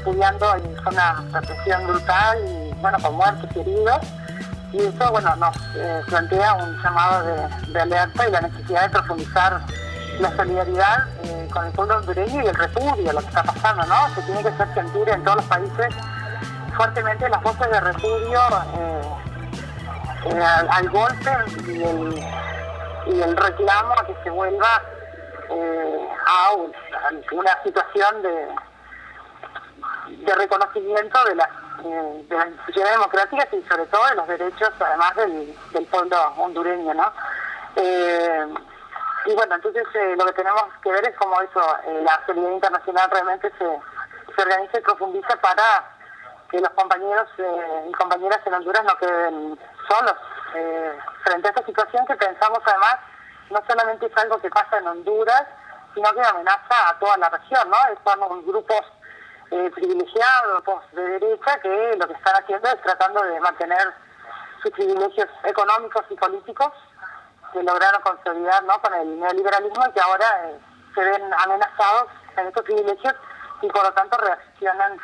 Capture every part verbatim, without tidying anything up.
repudiando, y fue una represión brutal y bueno, con muertos y heridos, y eso bueno nos eh, plantea un llamado de, de alerta y la necesidad de profundizar la solidaridad eh, con el pueblo hondureño y el repudio a lo que está pasando, ¿no? Se tiene que hacer sentir en todos los países fuertemente las voces de repudio eh, eh, al, al golpe y el, y el reclamo a que se vuelva eh, a, a una situación de, de reconocimiento de las, eh, de las instituciones democráticas y sobre todo de los derechos, además del, del pueblo hondureño, ¿no? Eh, y bueno, entonces eh, lo que tenemos que ver es cómo eso, eh, la solidaridad internacional realmente se, se organiza y profundiza para que los compañeros eh, y compañeras en Honduras no queden solos eh, frente a esta situación que pensamos además no solamente es algo que pasa en Honduras, sino que amenaza a toda la región, ¿no? Son grupos eh, privilegiados de derecha que lo que están haciendo es tratando de mantener sus privilegios económicos y políticos que lograron consolidar, ¿no?, con el neoliberalismo, y que ahora eh, se ven amenazados en estos privilegios y por lo tanto reaccionan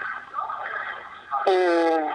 eh,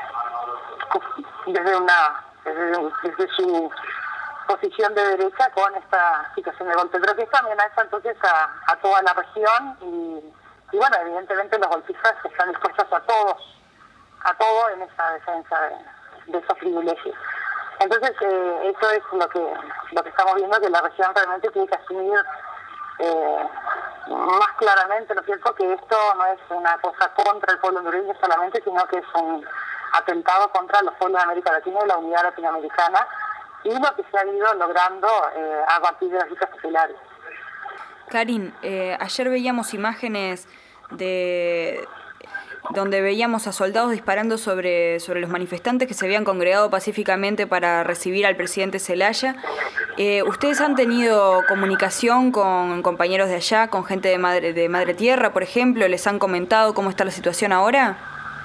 desde una desde, desde su posición de derecha con esta situación de golpe. Creo que esto amenaza entonces a, a toda la región y, y bueno, evidentemente los golpistas están dispuestos a todos, a todo en esa defensa de, de esos privilegios. Entonces eh, eso es lo que lo que estamos viendo, que la región realmente tiene que asumir eh, más claramente, ¿no es cierto?, que esto no es una cosa contra el pueblo hondureño solamente, sino que es un atentado contra los pueblos de América Latina y la unidad latinoamericana y lo que se ha ido logrando eh, a partir de las luchas populares. Karin, eh, ayer veíamos imágenes de donde veíamos a soldados disparando sobre, sobre los manifestantes que se habían congregado pacíficamente para recibir al presidente Zelaya. Eh, ¿Ustedes han tenido comunicación con compañeros de allá, con gente de Madre, de Madre Tierra, por ejemplo? ¿Les han comentado cómo está la situación ahora?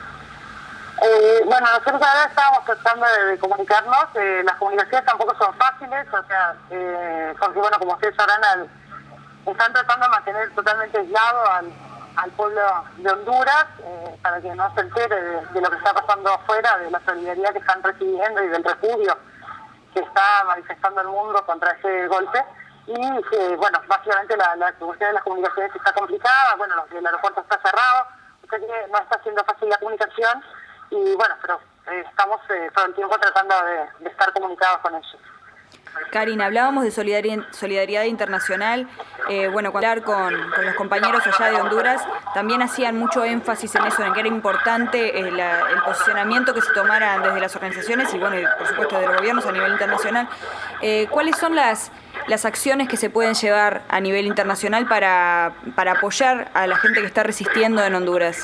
Eh, bueno, nosotros ahora estábamos tratando de, de comunicarnos. Eh, las comunicaciones tampoco son fáciles, o sea, eh, porque bueno, como ustedes sabrán, al, están tratando de mantener totalmente aislado al al pueblo de Honduras, eh, para que no se entere de, de lo que está pasando afuera, de la solidaridad que están recibiendo y del repudio que está manifestando el mundo contra ese golpe. Y eh, bueno, básicamente la, la distribución de las comunicaciones está complicada, bueno, el aeropuerto está cerrado, o sea que no está siendo fácil la comunicación y bueno, pero eh, estamos eh, todo el tiempo tratando de, de estar comunicados con ellos. Karin, hablábamos de solidaridad, solidaridad internacional, eh, bueno, hablar con, con los compañeros allá de Honduras, también hacían mucho énfasis en eso, en que era importante eh, la, el posicionamiento que se tomara desde las organizaciones y bueno, y por supuesto de los gobiernos a nivel internacional. Eh, ¿Cuáles son las, las acciones que se pueden llevar a nivel internacional para, para apoyar a la gente que está resistiendo en Honduras?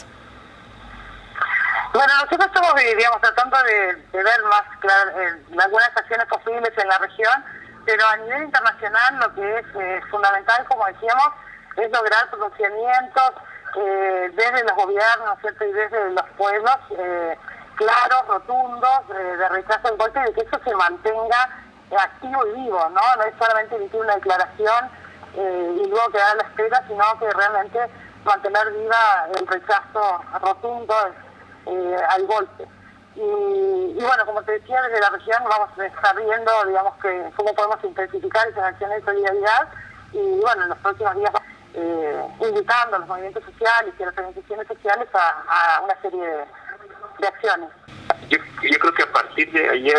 Bueno, nosotros estamos, digamos, tratando de, de ver más claro, eh, algunas acciones posibles en la región, pero a nivel internacional lo que es eh, fundamental, como decíamos, es lograr pronunciamientos eh, desde los gobiernos, ¿no es cierto?, y desde los pueblos, eh, claros, rotundos, eh, de rechazo al golpe, de que eso se mantenga eh, activo y vivo, ¿no? No es solamente emitir una declaración eh, y luego quedar a la espera, sino que realmente mantener viva el rechazo rotundo Eh, al golpe. Y, y bueno, como te decía, desde la región vamos a estar viendo, digamos, que cómo podemos intensificar esas acciones de solidaridad y bueno, en los próximos días eh, invitando a los movimientos sociales y a las organizaciones sociales a, a una serie de, de acciones. Yo, yo creo que a partir de ayer,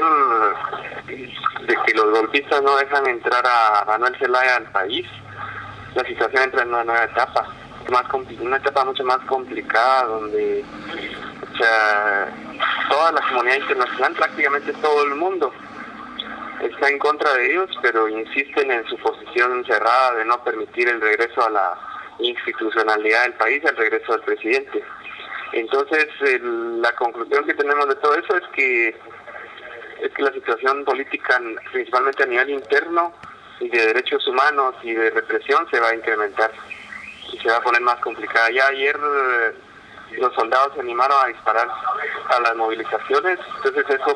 de que los golpistas no dejan entrar a Manuel Zelaya al país, la situación entra en una nueva etapa, más una etapa mucho más complicada, donde o sea, toda la comunidad internacional, prácticamente todo el mundo, está en contra de ellos, pero insisten en su posición cerrada de no permitir el regreso a la institucionalidad del país, el regreso del presidente. Entonces, el, la conclusión que tenemos de todo eso es que es que la situación política, principalmente a nivel interno y de derechos humanos y de represión, se va a incrementar y se va a poner más complicada. Ya ayer los soldados se animaron a disparar a las movilizaciones, entonces eso,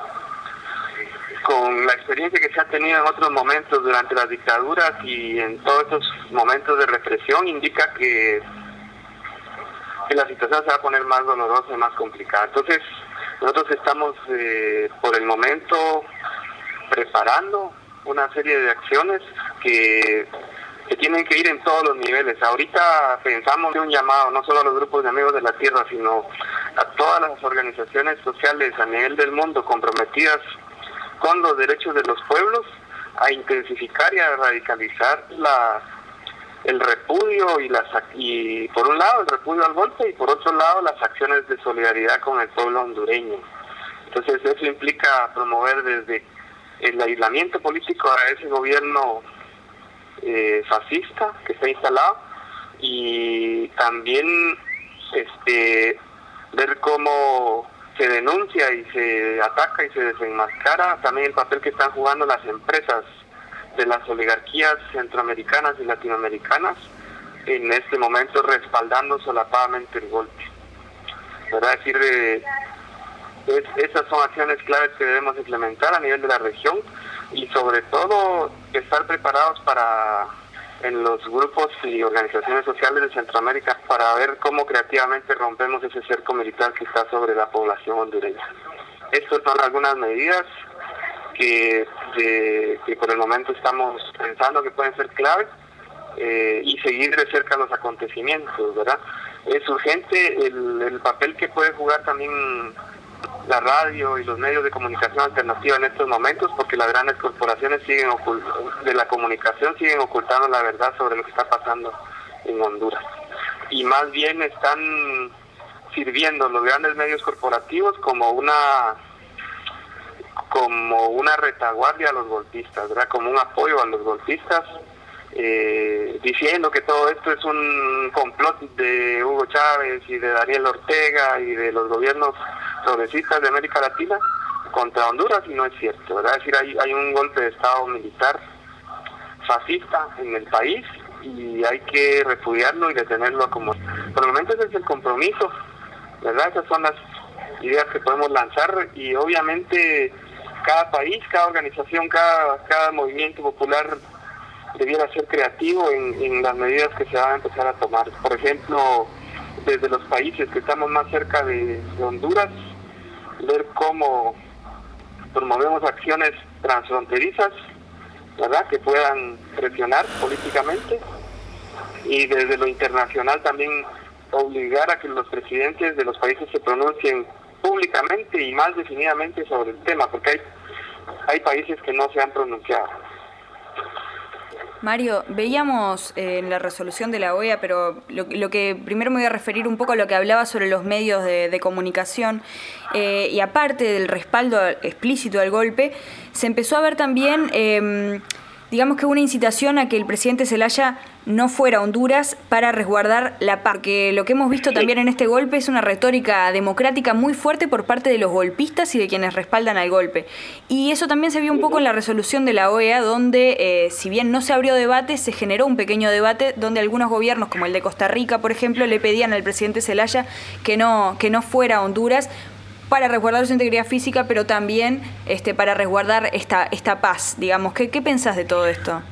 con la experiencia que se ha tenido en otros momentos durante las dictaduras y en todos estos momentos de represión, indica que que la situación se va a poner más dolorosa y más complicada. Entonces, nosotros estamos eh, por el momento preparando una serie de acciones que, que tienen que ir en todos los niveles. Ahorita pensamos en un llamado no solo a los grupos de amigos de la tierra, sino a todas las organizaciones sociales a nivel del mundo comprometidas con los derechos de los pueblos, a intensificar y a radicalizar la, el repudio y, las, y por un lado el repudio al golpe y por otro lado las acciones de solidaridad con el pueblo hondureño. Entonces eso implica promover desde el aislamiento político a ese gobierno eh, fascista que está instalado y también este ver cómo se denuncia y se ataca y se desenmascara también el papel que están jugando las empresas de las oligarquías centroamericanas y latinoamericanas en este momento respaldando solapadamente el golpe. ¿Verdad? Es decir, eh, es, esas son acciones claves que debemos implementar a nivel de la región y sobre todo estar preparados para en los grupos y organizaciones sociales de Centroamérica para ver cómo creativamente rompemos ese cerco militar que está sobre la población hondureña. Estas son algunas medidas que, de, que por el momento estamos pensando que pueden ser claves eh, y seguir de cerca los acontecimientos, ¿verdad? Es urgente el, el papel que puede jugar también la radio y los medios de comunicación alternativa en estos momentos, porque las grandes corporaciones siguen ocult- de la comunicación siguen ocultando la verdad sobre lo que está pasando en Honduras. Y más bien están sirviendo los grandes medios corporativos como una como una retaguardia a los golpistas, ¿verdad? Como un apoyo a los golpistas, eh, diciendo que todo esto es un complot de Hugo Chávez y de Daniel Ortega y de los gobiernos progresistas de América Latina contra Honduras, y no es cierto, ¿verdad? Es decir, hay, hay un golpe de estado militar fascista en el país y hay que repudiarlo y detenerlo como... Por el momento ese es el compromiso, ¿verdad? Esas son las ideas que podemos lanzar y obviamente cada país, cada organización, cada, cada movimiento popular debiera ser creativo en, en las medidas que se van a empezar a tomar. Por ejemplo, desde los países que estamos más cerca de, de Honduras, ver cómo promovemos acciones transfronterizas, ¿verdad?, que puedan presionar políticamente, y desde lo internacional también obligar a que los presidentes de los países se pronuncien públicamente y más definidamente sobre el tema, porque hay, hay países que no se han pronunciado. Mario, veíamos eh, en la resolución de la O E A, pero lo, lo que primero me voy a referir un poco a lo que hablaba sobre los medios de, de comunicación, eh, y aparte del respaldo explícito al golpe, se empezó a ver también, eh, digamos que una incitación a que el presidente Zelaya no fuera a Honduras para resguardar la paz, porque lo que hemos visto también en este golpe es una retórica democrática muy fuerte por parte de los golpistas y de quienes respaldan al golpe. Y eso también se vio un poco en la resolución de la O E A, donde eh, si bien no se abrió debate, se generó un pequeño debate donde algunos gobiernos, como el de Costa Rica, por ejemplo, le pedían al presidente Zelaya que no, que no fuera a Honduras para resguardar su integridad física, pero también este, para resguardar esta, esta paz, digamos. ¿Qué, qué pensás de todo esto?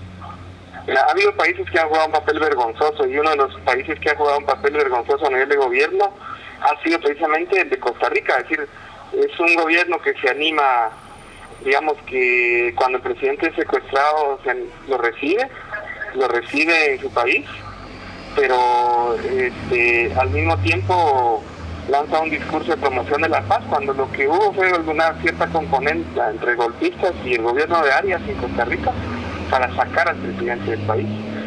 Ha habido países que han jugado un papel vergonzoso, y uno de los países que ha jugado un papel vergonzoso a nivel de gobierno ha sido precisamente el de Costa Rica. Es decir, es un gobierno que se anima, digamos que cuando el presidente es secuestrado se, lo recibe, lo recibe en su país, pero este, al mismo tiempo lanza un discurso de promoción de la paz, cuando lo que hubo fue alguna cierta componente entre golpistas y el gobierno de Arias en Costa Rica para sacar al presidente del país.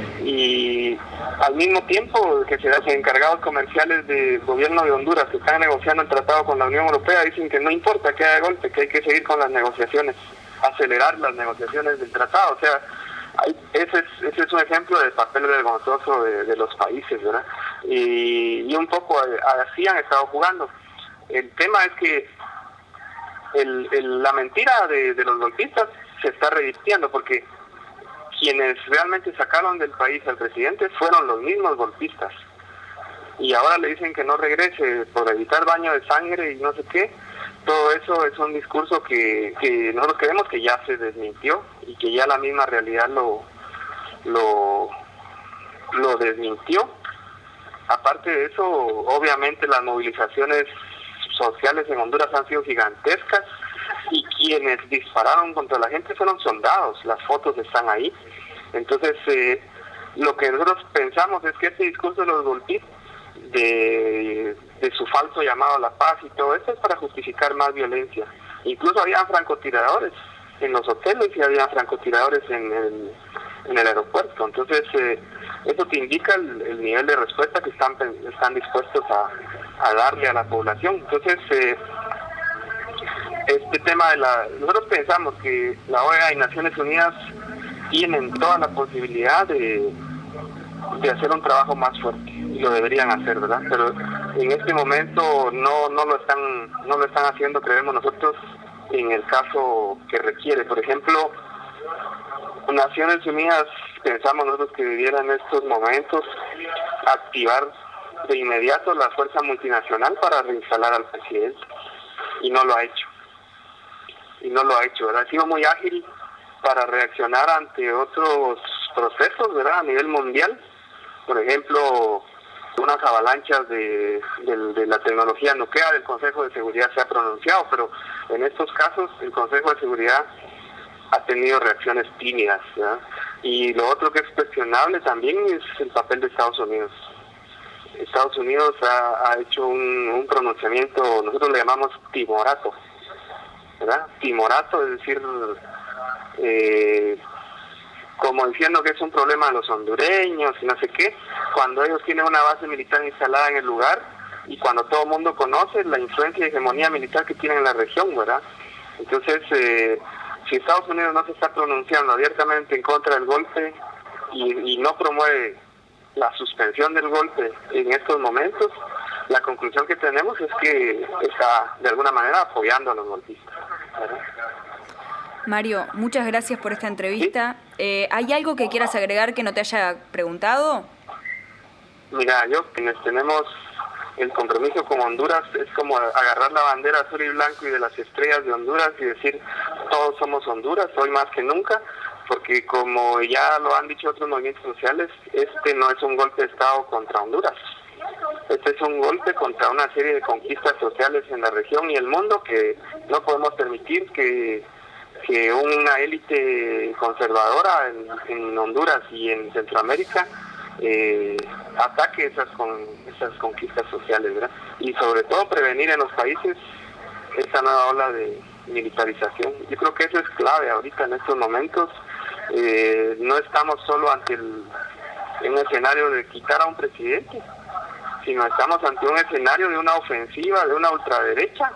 Y al mismo tiempo que se hacen encargados comerciales del gobierno de Honduras que están negociando el tratado con la Unión Europea, dicen que no importa que haya golpe, que hay que seguir con las negociaciones, acelerar las negociaciones del tratado. O sea, hay, ese, es, ese es un ejemplo del papel vergonzoso de, de los países, ¿verdad? Y, y un poco así han estado jugando. El tema es que el, el, la mentira de, de los golpistas se está revirtiendo, porque quienes realmente sacaron del país al presidente fueron los mismos golpistas, y ahora le dicen que no regrese por evitar baño de sangre y no sé qué. Todo eso es un discurso que, que nosotros creemos que ya se desmintió y que ya la misma realidad lo lo, lo desmintió, Aparte de eso, obviamente las movilizaciones sociales en Honduras han sido gigantescas y quienes dispararon contra la gente fueron soldados, las fotos están ahí. Entonces, eh, lo que nosotros pensamos es que este discurso de los golpistas, de, de su falso llamado a la paz y todo eso, es para justificar más violencia. Incluso habían francotiradores en los hoteles y había francotiradores en el, en el aeropuerto. Entonces, eh, eso te indica el, el nivel de respuesta que están, están dispuestos a, a darle a la población. Entonces, eh, este tema de la... Nosotros pensamos que la O E A y Naciones Unidas tienen toda la posibilidad de, de hacer un trabajo más fuerte, y lo deberían hacer, ¿verdad? Pero en este momento no, no lo están, no lo están haciendo, creemos nosotros, en el caso que requiere. Por ejemplo, Naciones Unidas, pensamos nosotros que debiera en estos momentos activar de inmediato la fuerza multinacional para reinstalar al presidente, y no lo ha hecho. Y no lo ha hecho, ¿verdad? Ha sido muy ágil para reaccionar ante otros procesos, ¿verdad? A nivel mundial. Por ejemplo, unas avalanchas de, de, de la tecnología nuclear, el Consejo de Seguridad se ha pronunciado, pero en estos casos el Consejo de Seguridad ha tenido reacciones tímidas, ¿verdad? Y lo otro que es cuestionable también es el papel de Estados Unidos. Estados Unidos ha, ha hecho un, un pronunciamiento, nosotros le llamamos timorato, ¿verdad? Timorato, es decir, eh, como diciendo que es un problema de los hondureños y no sé qué, cuando ellos tienen una base militar instalada en el lugar y cuando todo el mundo conoce la influencia y hegemonía militar que tienen en la región, ¿verdad? Entonces, eh, si Estados Unidos no se está pronunciando abiertamente en contra del golpe y, y no promueve la suspensión del golpe en estos momentos, la conclusión que tenemos es que está de alguna manera apoyando a los golpistas, ¿verdad? Mario, muchas gracias por esta entrevista. ¿Sí? Eh, ¿Hay algo que quieras agregar que no te haya preguntado? Mira, yo quienes tenemos el compromiso con Honduras es como agarrar la bandera azul y blanco y de las estrellas de Honduras y decir todos somos Honduras, hoy más que nunca, porque como ya lo han dicho otros movimientos sociales, este no es un golpe de Estado contra Honduras. Este es un golpe contra una serie de conquistas sociales en la región y el mundo que no podemos permitir que, que una élite conservadora en, en Honduras y en Centroamérica eh, ataque esas, con, esas conquistas sociales, ¿verdad? Y sobre todo prevenir en los países esta nueva ola de militarización. Yo creo que eso es clave ahorita en estos momentos. Eh, no estamos solo ante el, un escenario de quitar a un presidente, sino estamos ante un escenario de una ofensiva, de una ultraderecha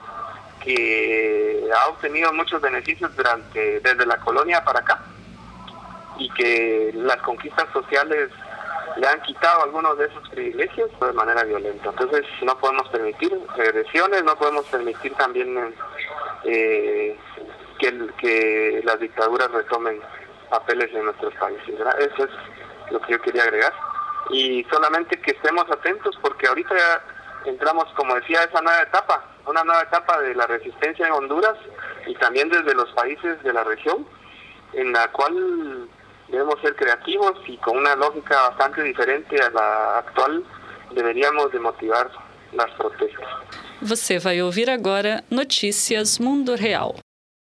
que ha obtenido muchos beneficios durante desde la colonia para acá y que las conquistas sociales le han quitado algunos de esos privilegios de manera violenta. Entonces no podemos permitir regresiones, no podemos permitir también eh, que, el, que las dictaduras retomen papeles en nuestros países, ¿verdad? Eso es lo que yo quería agregar. Y solamente que estemos atentos porque ahorita ya entramos, como decía, a esa nueva etapa, una nueva etapa de la resistencia en Honduras y también desde los países de la región, en la cual debemos ser creativos y con una lógica bastante diferente a la actual, deveríamos de motivar las protestas. Você vai ouvir agora Notícias Mundo Real.